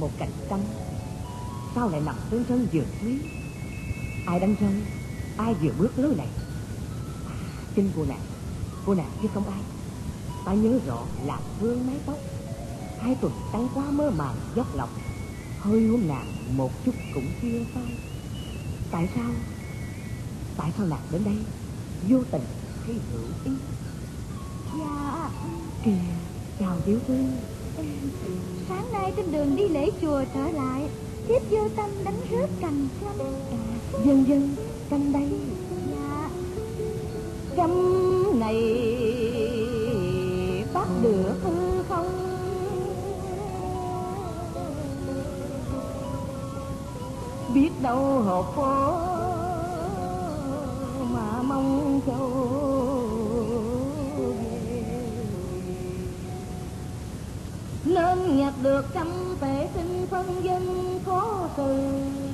một cành trăm, sao lại nằm trên sân vườn thúy? Ai đánh rơi, ai vừa bước lối này? Chính cô nàng chứ không ai. Ta nhớ rõ là vương mái tóc, 2 tuần trắng quá mơ màng dốc lòng, hơi hôn nàng một chút cũng chưa phai. Tại sao nàng đến đây vô tình hay hữu ý? Dạ. Kìa, chào tiểu thư. Sáng nay trên đường đi lễ chùa trở lại, thiếp vô tâm đánh rớt cành trăm. Dân canh đây. Dạ. Trăm này bắt được hư không? Biết đâu hộp phố mà mong châu về, nên nhặt được trăm tệ sinh phân dân khó xử.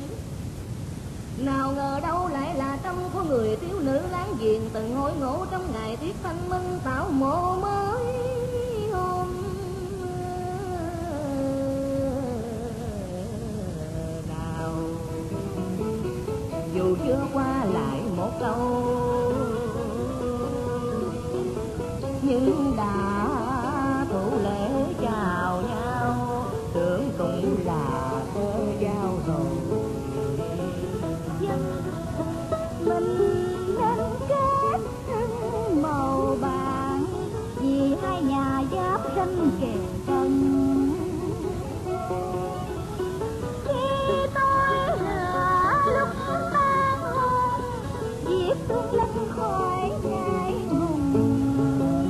Nào ngờ đâu lại là trăm có người thiếu nữ láng giềng từng hối ngộ trong ngày tiết thanh minh tạo mộ mới hôm nào. Dù chưa qua lại một lâu nhưng đã thủ lễ chào nhau, tưởng cũng là cơ giao rồi. Mình nên kết thân màu vàng, vì hai nhà giáp ranh kề thân. Khi tôi lửa lúc ban hôn, giết tôi lên khỏi ngài hùng.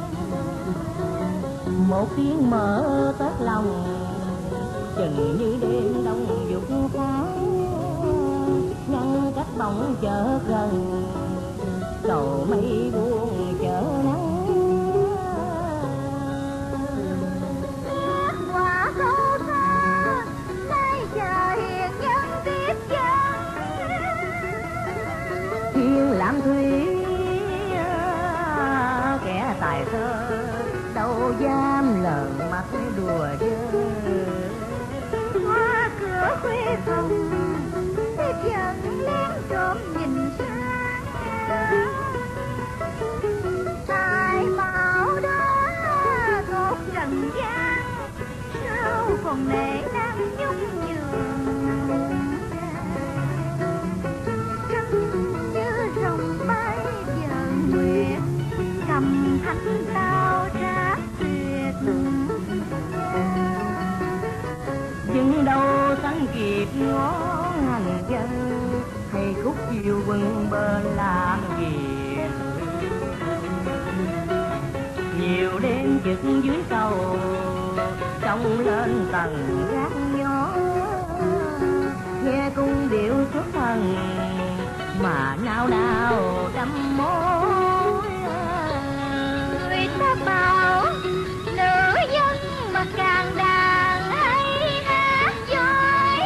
Một tiếng mở tết lòng, chừng như đêm đông dục phá, ngăn cách bóng chợ gần, cầu mây buông chợ nắng. Quả sâu xa, nay chờ hiền nhân tiếp dân. Thiên làm thủy kẻ tài thơ, đâu dám lờn mắt đùa giỡn. Qua cửa khuya phòng, tiếp dân lén trộm nhìn sang. Tài bảo đó thuộc trần gian, sao còn nể nang nhung nhường. Trăng như rồng bay dần nguyệt, cầm thanh tao ra tuyệt. Nhưng đâu sánh kịp ngón hành dân, hay khúc chiều quân bên làm việc. Nhiều đêm trực dưới cầu, trông lên tầng gác nhỏ, nghe cung điệu xuất thần mà nao nao trăm mối. Người ta bảo nữ nhân mà càng đàn hay hát giỏi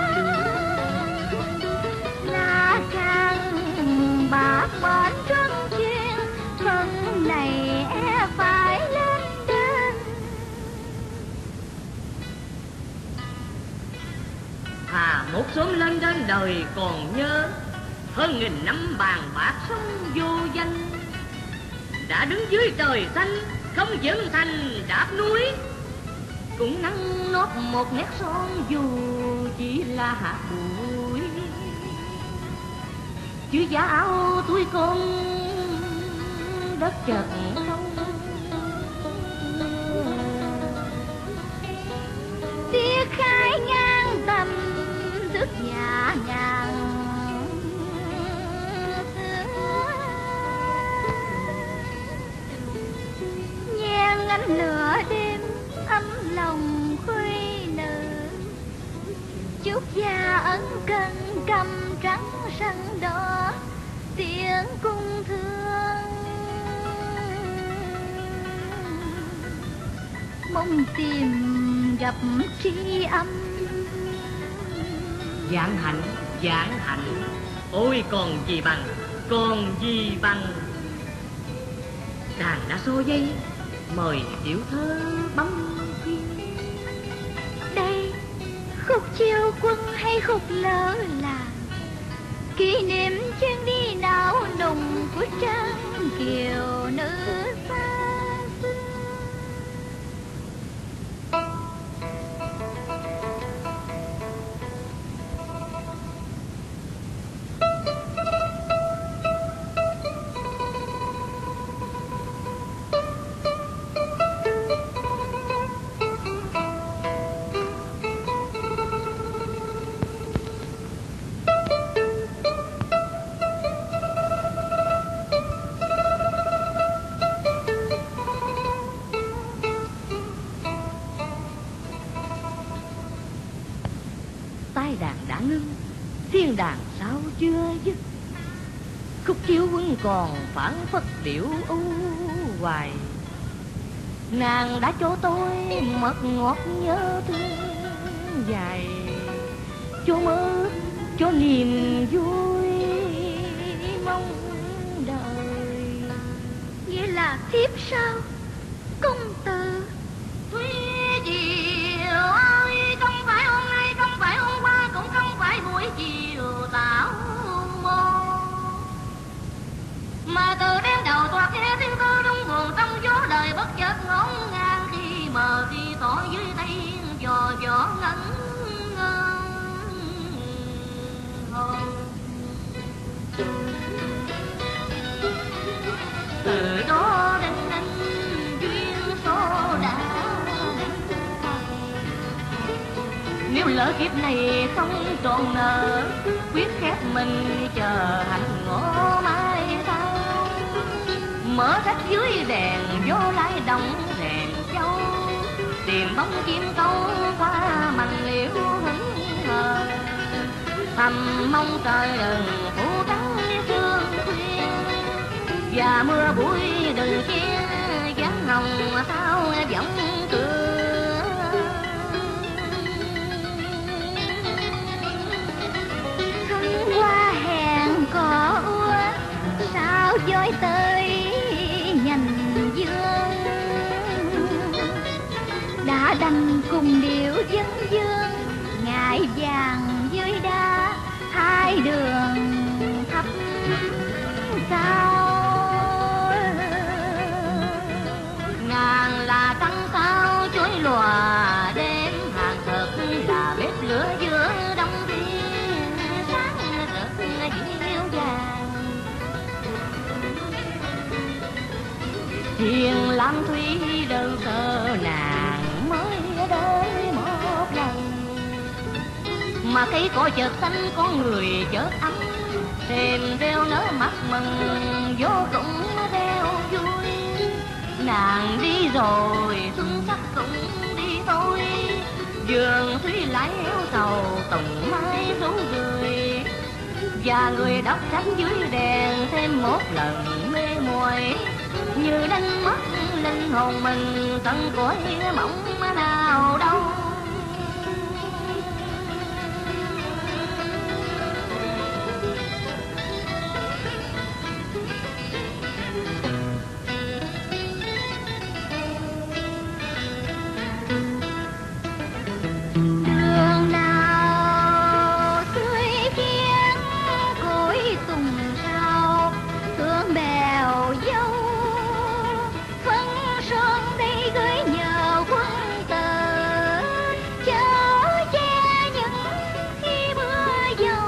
là càng bạc bến truân chuyên, phần này phải lên đơn. Thà một sớm lên trên đời còn nhớ, hơn nghìn năm bàn bạc sống vô danh. Đã đứng dưới trời xanh không dựng thành đạp núi, cũng nắng nót một nét son dù chỉ là hạt bụi. Chứ giá áo túi con đất chợt không. Tiếc khai ngang tầm thức nhà nhàng, nhen ánh lửa đêm ấm lòng khuê nữ. Chúc gia ân cần cầm trắng sân đỏ, tiếng cung thương mong tìm gặp tri âm. Vạn hạnh, ôi còn gì bằng. Đàn đã xô dây, mời tiểu thơ bấm phim. Đây khúc chiêu quân hay khúc lỡ làng, kỷ niệm chuyến đi não nùng của trang kiều nữ xa xưa. Tai đàn đã ngưng, thiên đàn sao chưa dứt, khúc chiếu quân còn phảng phất điệu u hoài. Nàng đã cho tôi mật ngọt nhớ thương dài, cho mơ cho niềm vui mong đợi. Nghĩa là thiếp sao công tử? Thúy Diệu ơi, không phải hôm nay, không phải hôm qua, cũng không phải buổi chiều tảo môn, mà từ đêm đầu toạc nghe tiếng cơ đúng buồn trong gió đời bất chợt ngổn ngang, khi mờ khi tỏ dưới tay dò dò ngẩn ngơ hồn. Từ đó đến duyên số đã đến thành, nếu lỡ kiếp này không trọn nợ, quyết khép mình chờ hạnh ngõ mai sau. Mở sách dưới đèn vô lại đồng đèn châu, tìm bóng chim câu qua mành liễu hững hờ, thầm mong trời đừng phủ trắng sương khuya, và mưa bụi đừng che dáng hồng sao vọng cửa. Thân qua hẹn cỏ úa, sao dối tới nhành dương, đã đành cùng điệu dân dương, ngải vàng dưới đá hai đường thấp sao. Nàng là trăng sao chói lòa đêm, hàng thật là bếp lửa giữa đông thiên, sáng rực dịu dàng. Hiền lam thủy đơn sơ nàng mới đôi một lần, mà thấy cỏ chợt xanh con người chợt ấm, đêm reo nở mắt mừng vô cũng theo vui. Nàng đi rồi xuân sắc cũng đi thôi, vườn thủy lại héo sầu tùng mai rú rượi, và người đọc sách dưới đèn thêm một lần mê muội, như đánh mất linh hồn mình tận cõi mộng nào đâu. Đường nào tươi khiến cối tùng sao, thương bèo dâu phân sơn đây gửi nhờ quân tử, chở che những khi mưa dầu.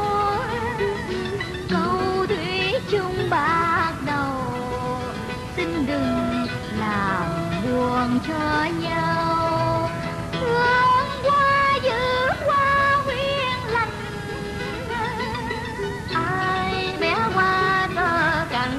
Câu thủy chung bạc đầu, xin đừng làm buồn cho nhau, hương hoa giữ hoa nguyên lành. Ai bé qua tơ cành,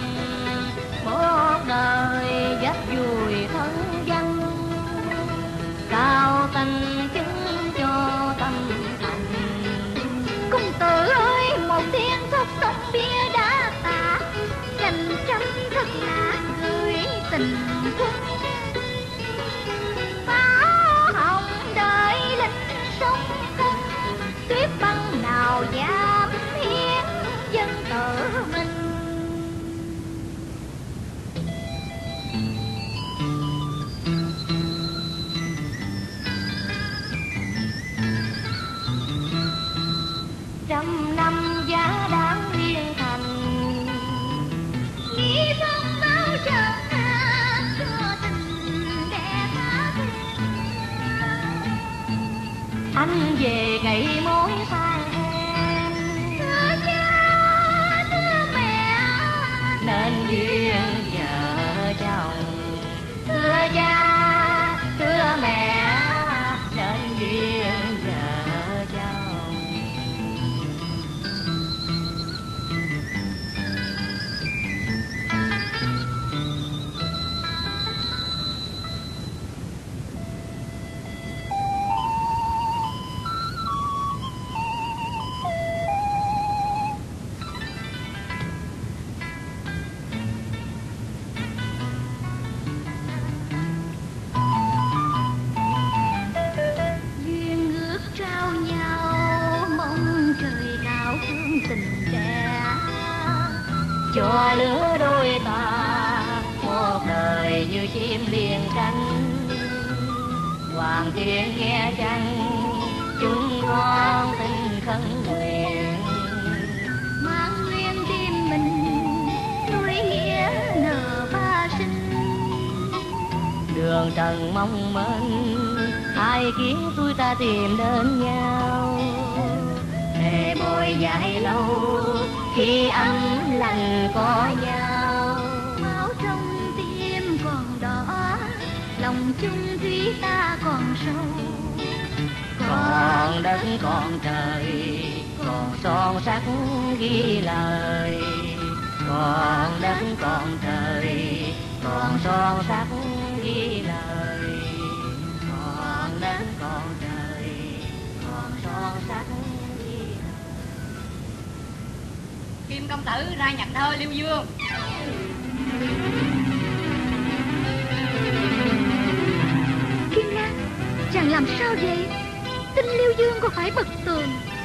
một đời dắt vùi thân danh, cao tình chứng cho tâm thành. Công tử ơi, một thiên thất sông bia đã tả, cành trăm thất lạc gửi tình quân. Pháo hồng anh về ngày mối sang em. Thưa cha, thưa mẹ, nên duyên vợ chồng. Thưa cha, thưa mẹ, nên duyên vợ chồng. duyên ước trao nhau, mong trời cao thương tình trẻ. Cho lứa đôi ta một đời như chim liền cánh. Hoàng thiên nghe chăng chúng con tình khấn nguyện. Mang nguyên tim mình nuôi nghĩa nở ba sinh. Đường trần mong manh hai kiến tôi ta tìm đến nhau. Thề bồi dài lâu khi ấm lành có nhau. Máu trong tim còn đỏ, lòng chung thủy ta còn sâu. Còn đất còn trời, còn son sắc ghi lời. Còn đất còn trời, còn son sắc ghi lời. Còn đất còn trời, còn son sắc ghi lời. Kim công tử ra nhạc thơ Liêu Dương. Kim Lan, chàng làm sao vậy? Tin Liêu Dương có phải bật tường?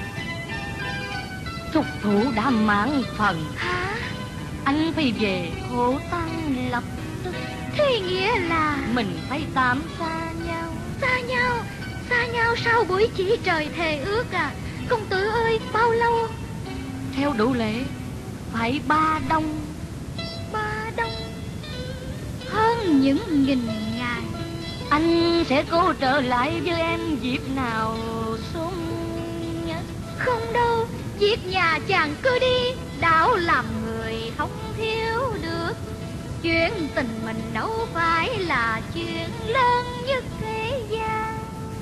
Thục thủ đã mãn phần, Hả? anh phải về khổ tăng lập tức. Thế nghĩa là Mình phải tạm xa nhau. xa nhau? Xa nhau sau buổi chỉ trời thề ước à? Công tử ơi, bao lâu? Theo đủ lệ phải 3 đông. 3 đông, hơn những nghìn ngày. Anh sẽ cố trở lại với em dịp nào sớm nhất. Không đâu, việc nhà chàng cứ đi, đảo làm người không thiếu được. Chuyện tình mình đâu phải là chuyện lớn nhất thế gian.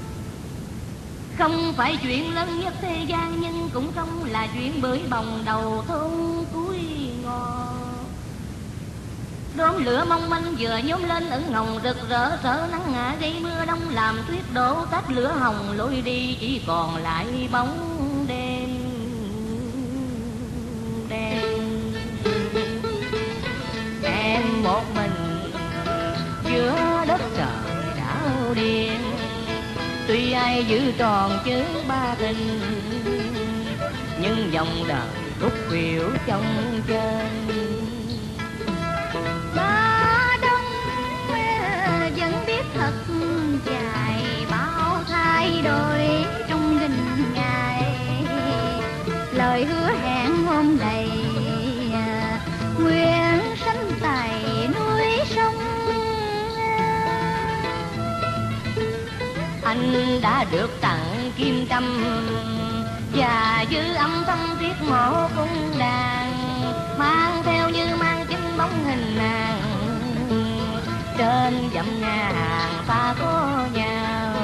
Không phải chuyện lớn nhất thế gian, nhưng cũng không là chuyện bưởi bồng đầu thôn cuối ngò. Đốm lửa mong manh vừa nhóm lên ửng hồng rực rỡ, sợ nắng ngã gây mưa đông làm tuyết đổ tách lửa hồng lối đi, chỉ còn lại bóng đêm. Em một mình giữa đất trời đảo điên, tuy ai giữ tròn chữ ba tình, nhưng dòng đời khúc khuỷu trong chân. Ba đông vẫn biết thật dài, bao thay đổi trong nghìn ngày. Lời hứa hẹn hôm nay nguyện sánh tay núi sông. Anh đã được tặng kim trâm và giữ âm thâm thiết mộ cung đàn, mang theo như mang chính bóng hình nàng. Trên dặm nhà hàng ta có nhau,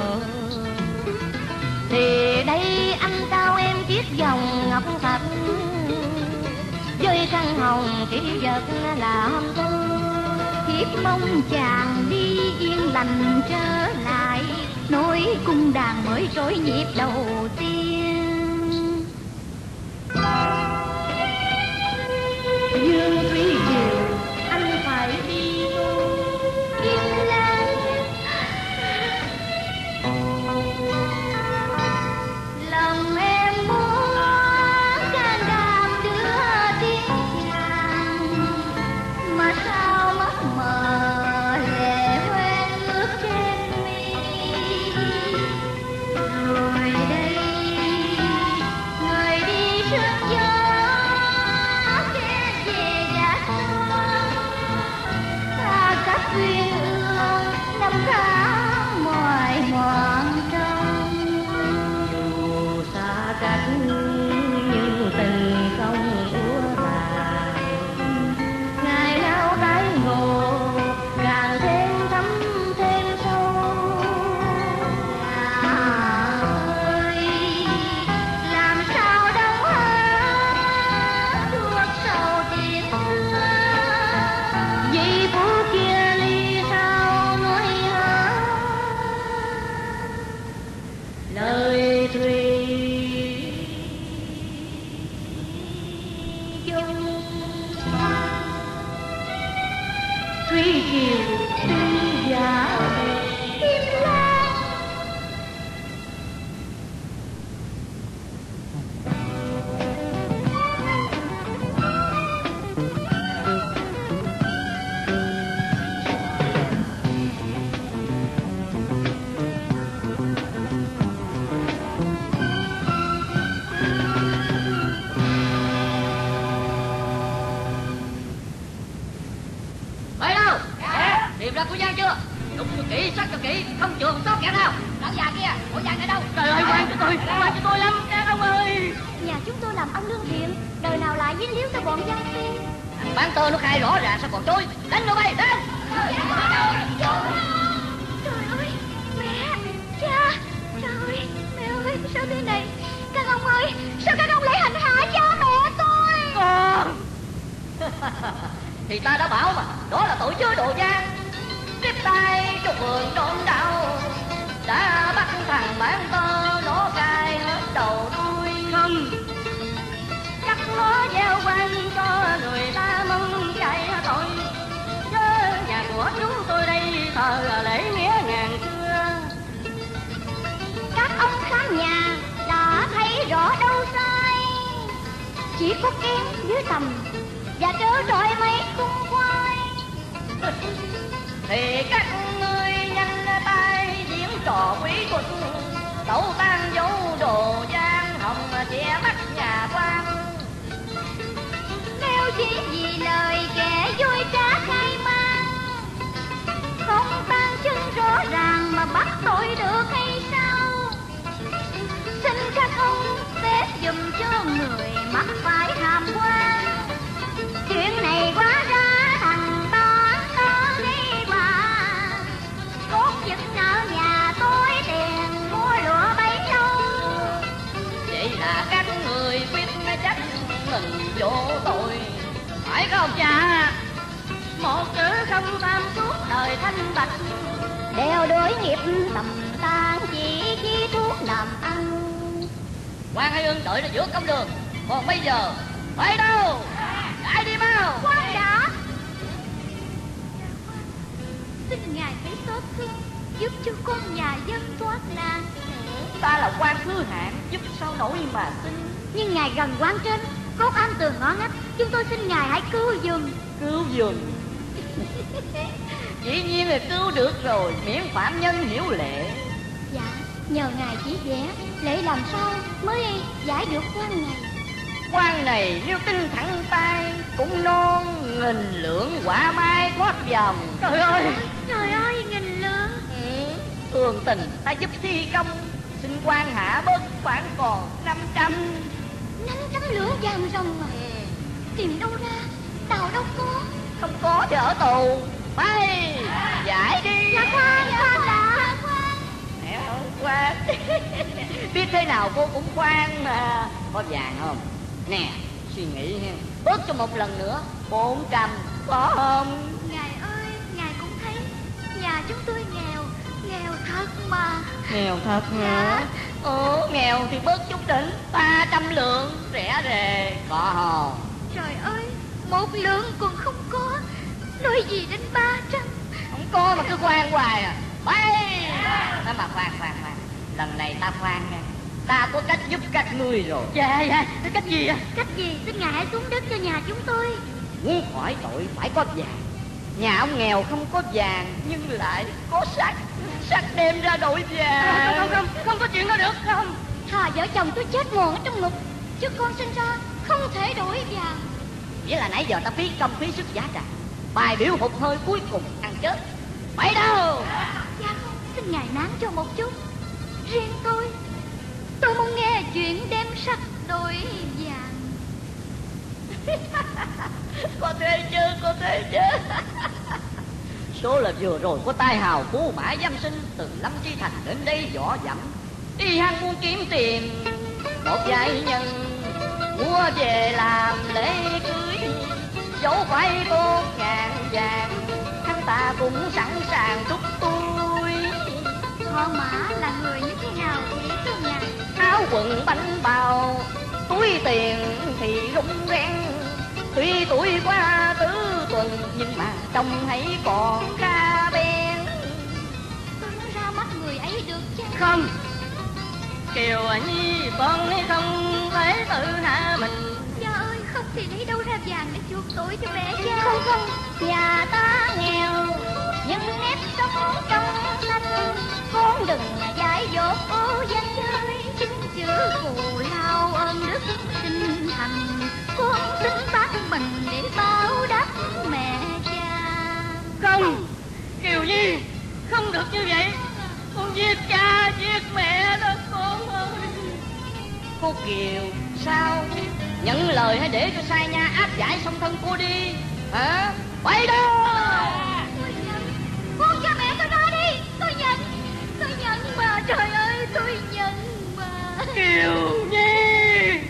thì đây anh trao em chiếc vòng ngọc thạch với khăn hồng kỷ vật làm thu. Thiếp mong chàng đi yên lành trở lại, nối cung đàn mới trỗi nhịp đầu tiên. Dương thủy triều anh phải đi Kim Lan, lòng em muốn can đảm đưa tiếng nàng, mà sao mắt mờ lệ hoen ướt trên mi. Rồi đây người đi sương gió ra của Giang chưa? Đụng cho kỹ, sát cho kỹ, không trường sót kẻ nào. Lão già kia, của Giang ở đâu? Trời ơi, quan cho tôi lắm, các ông ơi. Nhà chúng tôi làm ăn lương thiện, đời nào lại dính líu tới bọn Giang Phi. Thằng bán tơ nó khai rõ ràng sao còn trôi. Đánh nó bay, đánh. Trời ơi, mẹ, cha, trời, mẹ ơi, sao thế này? Các ông ơi, sao các ông lại hành hạ cha mẹ tôi? Con. Thì ta đã bảo mà, đó là tội chứa đồ gian. Tiếp tay cho vườn trộm đạo, đã bắt thằng bán tơ nó cài hết đầu đuôi. Không, Cắt nó gieo quanh cho người ta mong chạy tội. chớ nhà của chúng tôi đây thờ là lễ nghĩa ngàn xưa. Các ông khán nhà đã thấy rõ đâu sai, chỉ có kén dưới tầm và trớ trọi mấy cung khoai. Thì các ngươi nhanh tay diễn trò quý thuật, tẩu tan dấu đồ gian hồng che mắt nhà quan. Nếu chỉ vì lời kẻ vui trá khai mang, không tan chứng rõ ràng mà bắt tội được hay sao? Xin các ông xét dùm cho người mắc phải hàm quan. Chuyện này quá ra thằng to gây bà, cốt giật nợ nhà tôi tiền mua lụa bấy lâu. Vậy là các người biết trách mình vô tội, phải không cha? Một chữ không tam suốt đời thanh bạch, Đeo đuổi nghiệp tầm tan chỉ chi thuốc làm ăn. Quan Hải Ưng đợi ở giữa công đường, còn bây giờ phải đâu? Lại đi mau. Khoan đã, xin ngài hãy xót thương giúp cho con nhà dân thoát nạn. Ta là quan thứ hạng, giúp sao nổi mà xin. Nhưng ngài gần quan trên, cốt am tường ngõ ngách, chúng tôi xin ngài hãy cứu giùm. Cứu giùm? Dĩ nhiên là cứu được rồi, miễn phạm nhân hiểu lệ. Dạ, nhờ ngài chỉ vẽ lễ làm sao mới giải được quan này. Quan này nếu tin thẳng tay cũng non nghìn lượng quả mai thoát vòng. Trời ơi, Trời ơi, nghìn lượng. thường tình ta giúp thi công, xin quan hạ bớt khoản còn 500. 500 lượng vàng rồng mà. Tìm đâu ra, đào đâu có. Không có thì ở tù. Bay, giải đi. Dạ khoan đã. Mẹ ơi, khoan. Biết thế nào cô cũng khoan mà. Có vàng không? Nè, suy nghĩ ha, bớt cho một lần nữa 400, có không? Ngài ơi, ngài cũng thấy nhà chúng tôi nghèo, nghèo thật mà. Nghèo thật hả? Nghèo thì bớt chút đỉnh 300 lượng, rẻ rề, có không? Trời ơi, 1 lượng còn không có, nói gì đến 300. Không có mà cứ khoan hoài à. Bay. Đó mà khoan, lần này ta khoan nha. Ta có cách giúp các ngươi rồi. Dạ, cách gì à? Cách gì? Xin ngài hãy xuống đất cho nhà chúng tôi. Muốn khỏi tội phải có vàng. Nhà ông nghèo không có vàng nhưng lại có sắt. Sắt đem ra đổi vàng. Không có chuyện đó được không? Thà vợ chồng tôi chết mòn ở trong ngục, chứ con sinh ra không thể đổi vàng. Nghĩa là nãy giờ ta phí công phí sức giá trả, bài biểu hụt hơi cuối cùng ăn chết. Phải đâu? Dạ không, xin ngài nán cho một chút. Riêng tôi muốn nghe chuyện đem sắt đổi vàng. Có thế chứ. Số là vừa rồi có tai hào phú mã giam sinh từ Lâm Chi Thành đến đây võ dẫm, đi hăng muốn kiếm tiền một giai nhân mua về làm lễ cưới, dẫu phải 4.000 vàng hắn ta cũng sẵn sàng giúp tôi. Họ Mã là người như thế nào thì thưa ngài? Áo quần bánh bao, túi tiền thì rung rén, tuy tuổi qua tứ tuần nhưng mà trông hãy còn khá bén. Tôi nói ra mắt người ấy được chăng? Không, Kiều Nhi con không thể tự hạ mình. Cha ơi, không thì lấy đâu ra vàng để chuộc tội cho mẹ cha? Không, nhà ta nghèo nhưng nếp sống trong xanh, con đừng dại dột ô danh chơi. Chính chữ cù lao ơn đức sinh thành, con xin bác mình để báo đáp mẹ cha. Không, Kiều được như vậy. Con giết cha giết mẹ đó con ơi. Cô Kiều sao? Nhận lời hay để cho sai nha áp giải song thân cô đi hả? Quay đó. Tôi nhận. Buông cho mẹ tôi ra đi. Tôi nhận mà. Trời ơi tôi nhận mà. Kiều Nhi.